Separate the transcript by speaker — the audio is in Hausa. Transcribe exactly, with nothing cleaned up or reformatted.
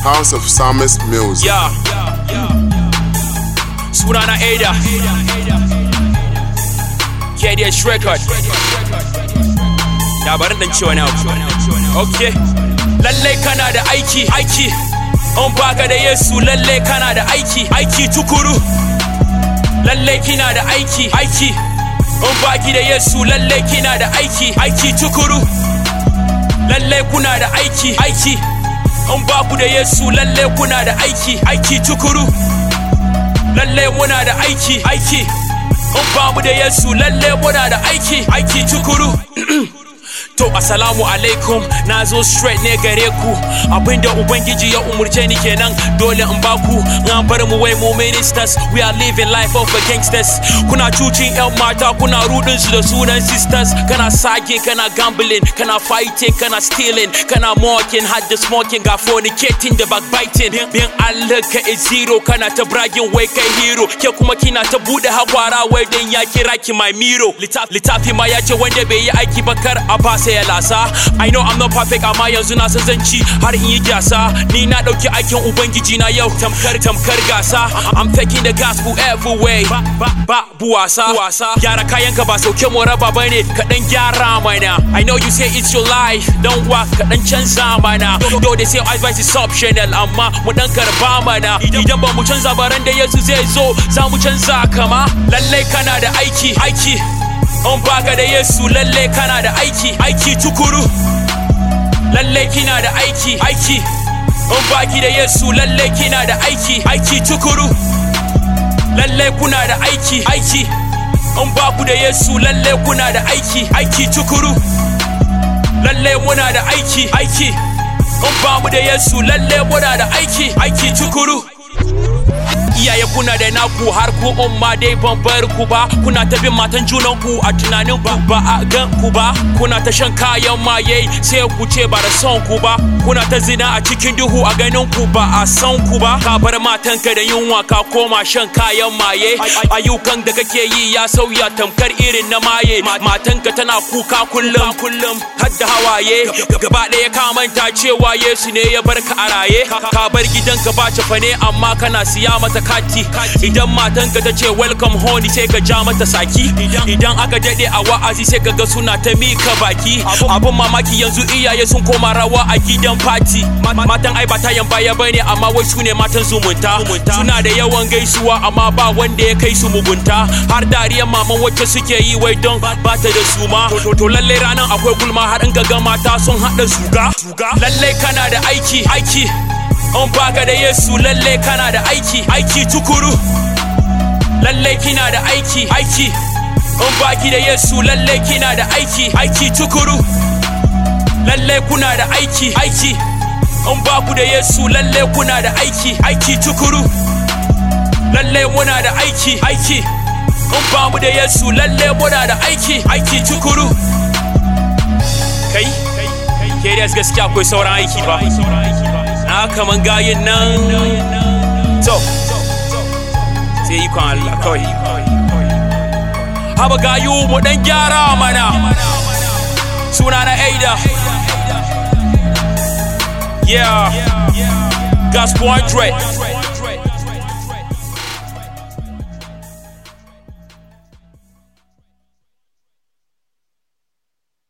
Speaker 1: House of Psalmist Music.
Speaker 2: Yeah. Sunana Ada. K D S Record. Ya bari dan ciwo na. Okay. Lalle kana da aiki, aiki. On baka da Yesu lalle kana da aiki, aiki tukuru. Lalle kina da aiki, aiki. On baki da Yesu lalle kina da aiki, aiki tukuru. Lalle kuna da aiki, aiki. On baku da Yesu lalle kuna da aiki, aiki tukuru. Lalle muna da aiki, aiki. On bamu da Yesu lalle muna da aiki, aiki tukuru. To assalamu alaikum, na zo straight ne gare ku. Abinda ubangiji ya umurce ni kenan dole in baku. An bar mu wai mu ministers, we are living life of a gangsters. Kuna cucin yan mata, kuna rudin su da sunan sisters. Kana sage, kana gambling, kana fighting, kana stealing, kana mocking, had the smoking, ga fornicating da backbiting. Bin Allah ka is zero, kana ta bragging wai kai hero. Ke kuma kina ta bude hakwara wai dan ya kira ki my miro. Litafi ma ya ce wanda bai yi aiki bakar a fasa ya lasa. I know I'm not perfect amma yanzu na san zanci har in yi gyasa. Ni na dauki aikin ubangiji na yau tamkar tamkar gasa. I'm taking the gospel everywhere. Ba ba ba buwasa wasa. Gyara kayan ka ba sauke mu raba bane ka dan gyara mana. I know you say it's your life, don't walk ka dan canza mana. Though they say advice is optional amma mu dan karba mana. Idan ba mu canza baran da Yesu zai zo za mu canza kama. Lalle kana da aiki, aiki. On baka da Yesu lalle kana da aiki, aiki tukuru. Lalle kina da aiki, aiki. On baki da Yesu lalle kina da aiki, aiki tukuru. Lalle kuna da aiki, aiki. On baku da Yesu lalle kuna da aiki, aiki tukuru. Lalle muna da aiki, aiki. On bamu da Yesu lalle muna da aiki, aiki tukuru. Iyaye kuna da naku har ku umma dai ban bar ku ba. Kuna ta bin matan junan ku a tunanin ku ba a gan ku ba. Kuna ta shan kayan maye sai ku ce ba da son ku ba. Kuna ta zina a cikin duhu a ganin ku ba a san ku ba. Ka bar matanka da yunwa ka koma shan kayan maye. Ayyukan da kake yi ya sauya tamkar irin na maye. Matanka tana kuka kullum kullum har da hawaye. Gaba ɗaya ka manta cewa Yesu ne ya bar ka a raye. Ka bar gidanka ba cefane amma kana siya mata kati. Idan matanka ta ce welcome honey sai ka ja mata saki. Idan aka dade a wa'azi sai ka ga suna ta mika baki. Abun mamaki yanzu iyaye sun koma rawa a gidan party. Matan ai ba tayan baya bane amma wai su ne matan zumunta. Suna da yawan gaisuwa amma ba wanda ya kai su mugunta. Har dariyan maman wacce suke yi wai don bata da suma. To lalle ranan akwai gulma har in ga mata sun hada zuga. Lalle kana da aiki, aiki. On baka da Yesu lalle kana da aiki, aiki tukuru. Lalle kina da aiki, aiki. On baki da Yesu lalle kina da aiki, aiki tukuru. Lalle kuna da aiki, aiki. On baku da Yesu lalle kuna da aiki, aiki tukuru. Lalle muna da aiki, aiki. On bamu da Yesu lalle muna da aiki, aiki tukuru. Kai, K D S gaskiya akwai sauran aiki ba. Na kaman gayin nan to sai ikon Allah kawai. Haba gayu mu dan gyara mana. Sunana Ada. Yeah, Gospel Andre.